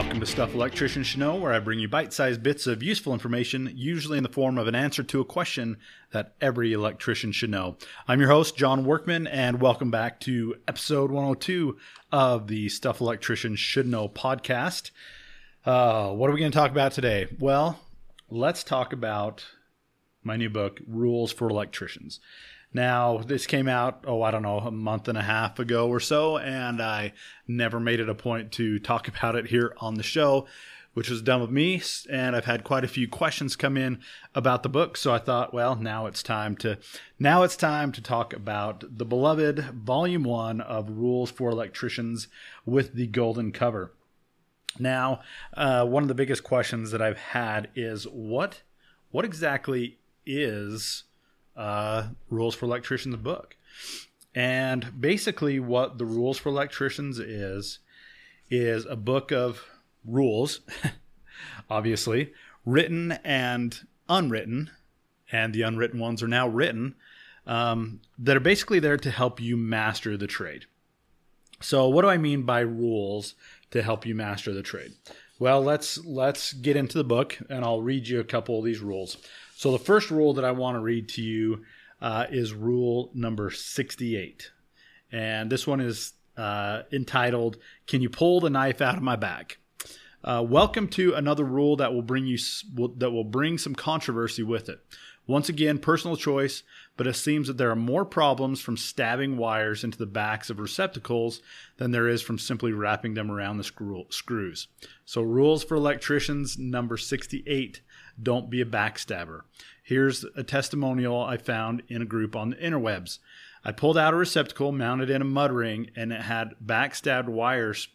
Welcome to Stuff Electricians Should Know, where I bring you bite-sized bits of useful information, usually in the form of an answer to a question that every electrician should know. I'm your host, John Workman, and welcome back to episode 102 of the Stuff Electricians Should Know podcast. What are we going to talk about today? Well, let's talk about my new book, Rules for Electricians. Now, this came out, a month and a half ago or so, and I never made it a point to talk about it here on the show, which was dumb of me, and I've had quite a few questions come in about the book, so I thought, well, now it's time to talk about the beloved Volume 1 of Rules for Electricians with the golden cover. Now, one of the biggest questions that I've had is what exactly is Rules for Electricians book? And basically what the Rules for Electricians is a book of rules, obviously, written and unwritten, and the unwritten ones are now written, that are basically there to help you master the trade. So what do I mean by rules to help you master the trade? Well, let's get into the book, and I'll read you a couple of these rules. So the first rule that I want to read to you is rule number 68. And this one is entitled, Can You Pull the Knife Out of My Back? Welcome to another rule that will bring some controversy with it. Once again, personal choice, but it seems that there are more problems from stabbing wires into the backs of receptacles than there is from simply wrapping them around the screws. So Rules for Electricians number 68, don't be a backstabber. Here's a testimonial I found in a group on the interwebs. I pulled out a receptacle mounted in a mud ring, and it had backstabbed wires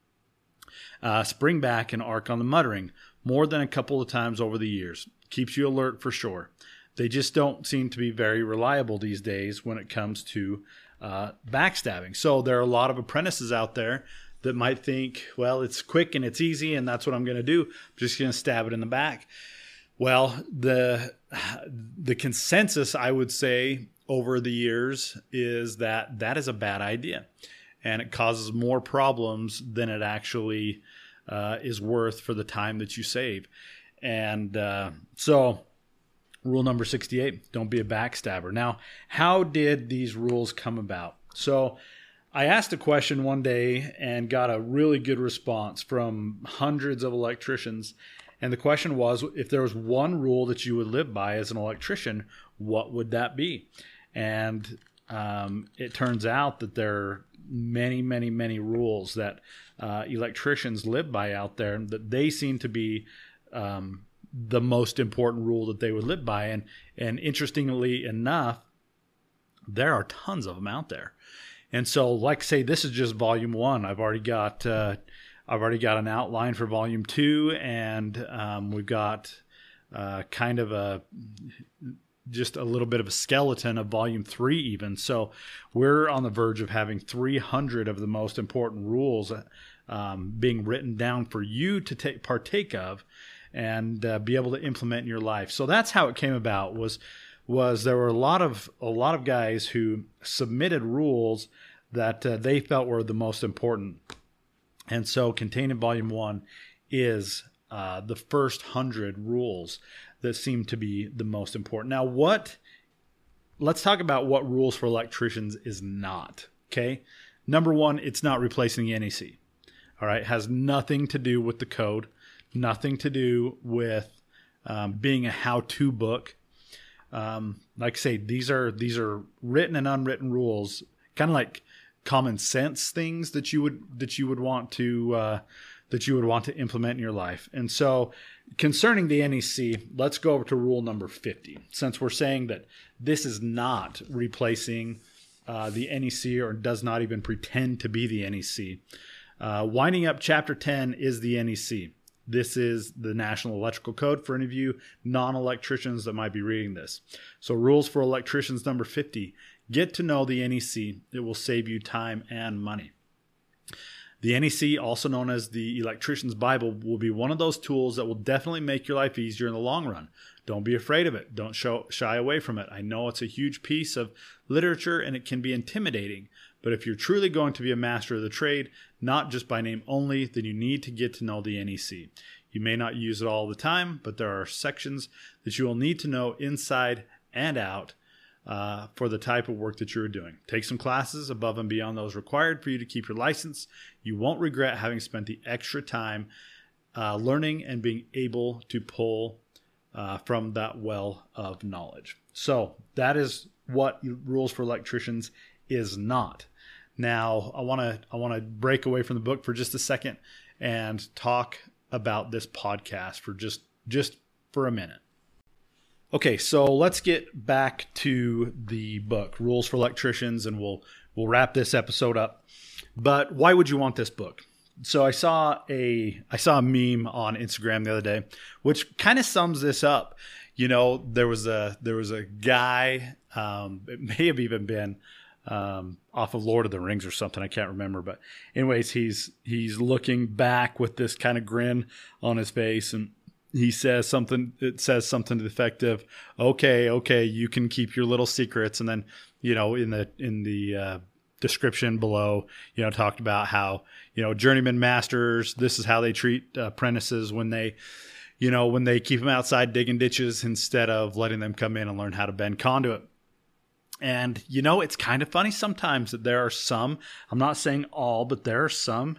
spring back and arc on the mud ring more than a couple of times over the years. Keeps you alert for sure. They just don't seem to be very reliable these days when it comes to backstabbing. So there are a lot of apprentices out there that might think, well, it's quick and it's easy and that's what I'm going to do. I'm just going to stab it in the back. Well, the consensus, I would say, over the years is that is a bad idea. And it causes more problems than it actually is worth for the time that you save. And so rule number 68, don't be a backstabber. Now, how did these rules come about? So I asked a question one day and got a really good response from hundreds of electricians. And the question was, if there was one rule that you would live by as an electrician, what would that be? And it turns out that there are many, many, many rules that electricians live by out there, and that they seem to be the most important rule that they would live by. And interestingly enough, there are tons of them out there. And so, like I say, this is just volume 1. I've already got an outline for volume 2, and we've got kind of just a little bit of a skeleton of volume 3 even. So we're on the verge of having 300 of the most important rules being written down for you to partake of and be able to implement in your life. So that's how it came about, was there were a lot of guys who submitted rules that they felt were the most important. And so contained in volume 1 is the first 100 rules that seem to be the most important. Now, let's talk about what Rules for Electricians is not, okay? Number 1, it's not replacing the NEC. All right, it has nothing to do with the code, nothing to do with being a how-to book. Like I say, these are written and unwritten rules, kind of like common sense things that you would want to implement in your life. And so, concerning the NEC, let's go over to rule number 50. Since we're saying that this is not replacing the NEC, or does not even pretend to be the NEC. Winding up chapter 10 is the NEC. This is the National Electrical Code for any of you non-electricians that might be reading this. So Rules for Electricians number 50. Get to know the NEC. It will save you time and money. The NEC, also known as the Electrician's Bible, will be one of those tools that will definitely make your life easier in the long run. Don't be afraid of it. Don't shy away from it. I know it's a huge piece of literature and it can be intimidating, but if you're truly going to be a master of the trade, not just by name only, then you need to get to know the NEC. You may not use it all the time, but there are sections that you will need to know inside and out for the type of work that you're doing. Take some classes above and beyond those required for you to keep your license. You won't regret having spent the extra time learning and being able to pull from that well of knowledge. So that is what Rules for Electricians is not. Now, I want to break away from the book for just a second and talk about this podcast for just for a minute. Okay, so let's get back to the book, Rules for Electricians, and we'll wrap this episode up. But why would you want this book? So I saw a meme on Instagram the other day, which kind of sums this up. You know, there was a guy, it may have even been off of Lord of the Rings or something. I can't remember, but anyways, he's looking back with this kind of grin on his face, and he says something. It says something to the effect of, "Okay, you can keep your little secrets." And then, you know, in the description below, you know, talked about how, you know, journeyman masters, this is how they treat apprentices when they keep them outside digging ditches instead of letting them come in and learn how to bend conduit. And, you know, it's kind of funny sometimes that there are some, I'm not saying all, but there are some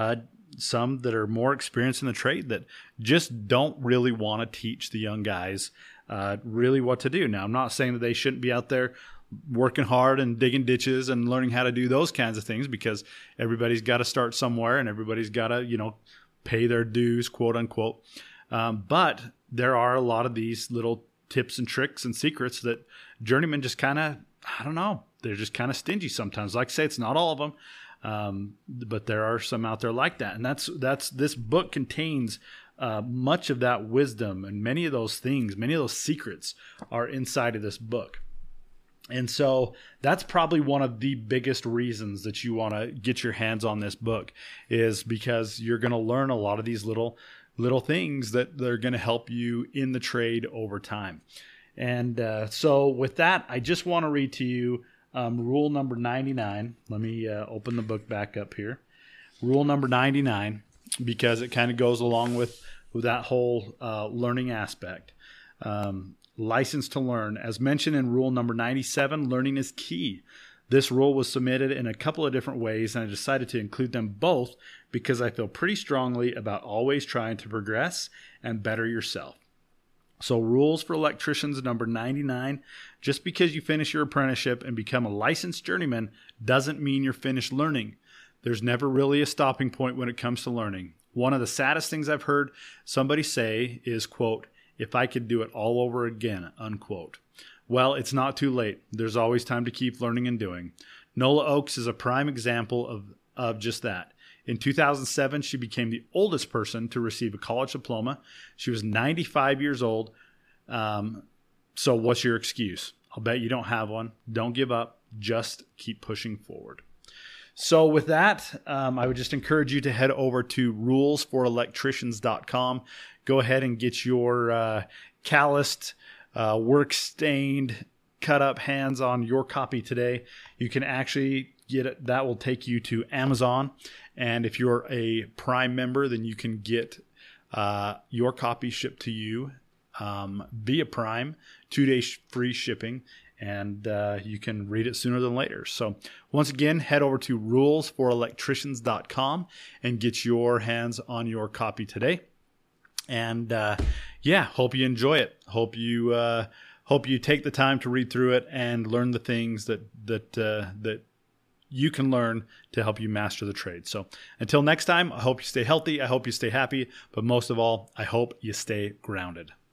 that are more experienced in the trade that just don't really want to teach the young guys really what to do. Now, I'm not saying that they shouldn't be out there working hard and digging ditches and learning how to do those kinds of things, because everybody's got to start somewhere and everybody's got to, you know, pay their dues, quote unquote. But there are a lot of these little tips and tricks and secrets that journeymen just kind of, I don't know, they're just kind of stingy sometimes. Like I say, it's not all of them, but there are some out there like that. And that's this book contains much of that wisdom, and many of those things, many of those secrets are inside of this book. And so that's probably one of the biggest reasons that you want to get your hands on this book, is because you're going to learn a lot of these little things that they're going to help you in the trade over time. And so with that, I just want to read to you rule number 99. Let me open the book back up here. Rule number 99, because it kind of goes along with that whole learning aspect. License to learn. As mentioned in rule number 97, learning is key. This rule was submitted in a couple of different ways, and I decided to include them both because I feel pretty strongly about always trying to progress and better yourself. So Rules for Electricians number 99, just because you finish your apprenticeship and become a licensed journeyman doesn't mean you're finished learning. There's never really a stopping point when it comes to learning. One of the saddest things I've heard somebody say is, quote, "If I could do it all over again," unquote. Well, it's not too late. There's always time to keep learning and doing. Nola Oakes is a prime example of just that. In 2007, she became the oldest person to receive a college diploma. She was 95 years old. So what's your excuse? I'll bet you don't have one. Don't give up. Just keep pushing forward. So with that, I would just encourage you to head over to rulesforelectricians.com. Go ahead and get your calloused, work-stained, cut-up hands on your copy today. You can actually get it. That will take you to Amazon. And if you're a Prime member, then you can get your copy shipped to you via Prime, 2 days free shipping. And you can read it sooner than later. So once again, head over to rulesforelectricians.com and get your hands on your copy today. And hope you enjoy it. Hope you take the time to read through it and learn the things that you can learn to help you master the trade. So until next time, I hope you stay healthy. I hope you stay happy. But most of all, I hope you stay grounded.